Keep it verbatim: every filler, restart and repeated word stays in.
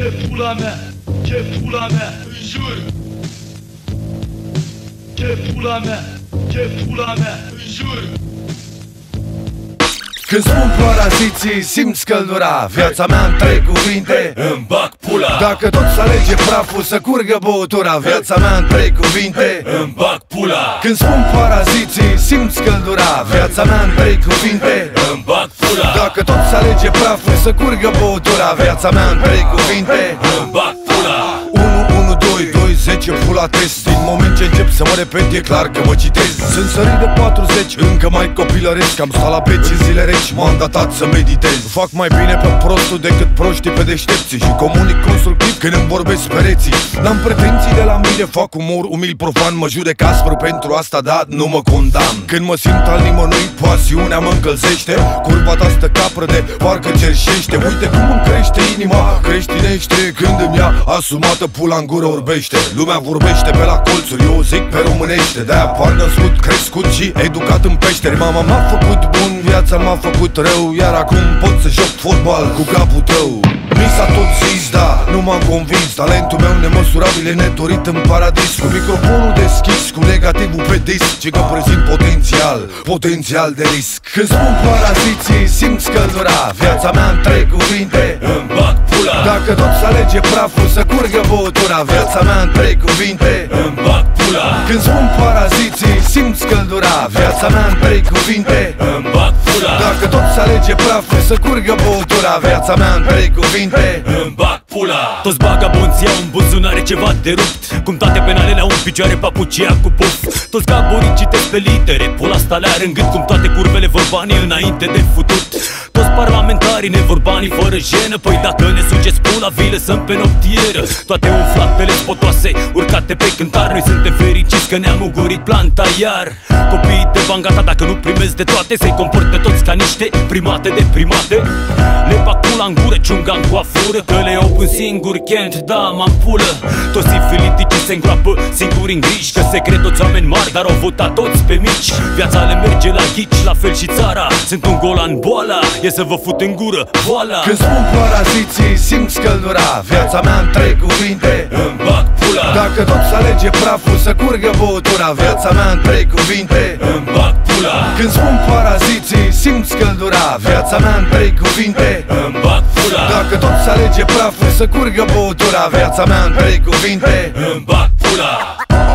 Ce pula mea, ce pula mea, înjur. Ce pula mea, ce pula mea, înjur. Când spun paraziții, simți căldura. Viața mea în trei cuvinte, îmi bag pula. Dacă tot să alege praful, să curgă băutura. Viața mea în trei cuvinte, îmi bag pula. Când spun paraziții, simți căldura. Viața mea în trei cuvinte, îmi bag pula. Dacă tot să alege praful, să curgă băutura. Viața mea în trei cuvinte, îmi bag pula. unu unu doi doi zece pula test. Din moment ce încep să mă repet, e clar că mă citez. Sunt sărit de patruzeci, încă mai copilăresc. Am stat la peci în zile reci, m-am datat să meditez. Fac mai bine pe prostul decât proștii pe deștepții și comunic constructiv când îmi vorbesc pereții. N-am pretenții de la mine, fac umor umil profan. Mă judec aspru pentru asta, dar nu mă condamn. Când mă simt al nimănui, pasiunea mă încălzește. Curva ta stă capră de parcă cerșește. Uite cum îmi crește inima, creștinește când îmi ia asumată pula în gură orbește. Lumea vorbește pe la colțuri, eu zic pe românește. De-aia par născut, crescut și educat în peșteri. Mama m-a făcut bun, viața m-a făcut rău, iar acum pot să joc fotbal cu capul tău. Mi s-a tot zis, da, nu m-am convins. Talentul meu nemăsurabil e nedorit în paradis. Cu microfonul deschis, cu negativul pe disc, ci că prezint potențial, potențial de risc. Când spun paraziții, simți căldura. Viața mea în trei cuvinte, îmi bag pula. Dacă tot să alege praful, să curgă băutura. Viața mea în trei cuvinte, îmi bag pula. Când spun paraziții, simți căldura. Viața mea în trei cuvinte, îmi bag pula. Dacă tot să alege praful, să curgă băutura. Viața mea în trei cuvinte, îmi bag pula. Toți bagabonții au în buzunare ceva de rupt, cum toate penalele au în picioare papucia cu puf. Toți gaborii citesc pe litere, pula asta le are în gând, cum toate curvele vor banii înainte de futut. Toți parlamentarii nevorbanii fără jenă, păi dacă ne sugeți pula, vi lăsăm pe noptieră. Toate umflatele spotoase, urcate pe cântar. Noi suntem fericiți că ne-am ugurit planta iar. Copiii de bangata, dacă nu primesc de toate, se comportă toți ca niște primate de primate. Le bag pula în gură, ciunga în coafură, că le iau un singur chent, da, m-am pulă. Toți sifiliticii se îngroapă singuri în griji, că se cred toți oameni mari, dar au votat toți pe mici. Viața le merge la ghici, la fel și țara. Sunt un golan boala, e să vă fut în gură, voala. Când spun paraziții, simți căldura. Viața mea în trei cuvinte, îmi bag pula. Dacă tot să alege praful, să curgă băutura. Viața mea în trei cuvinte, îmi bag pula. Când spun paraziții, simți căldura. Viața mea în trei cuvinte, îmi bag pula. Dacă tot să alege praful, să curgă băutura. Viața mea în trei cuvinte, îmi bag pula.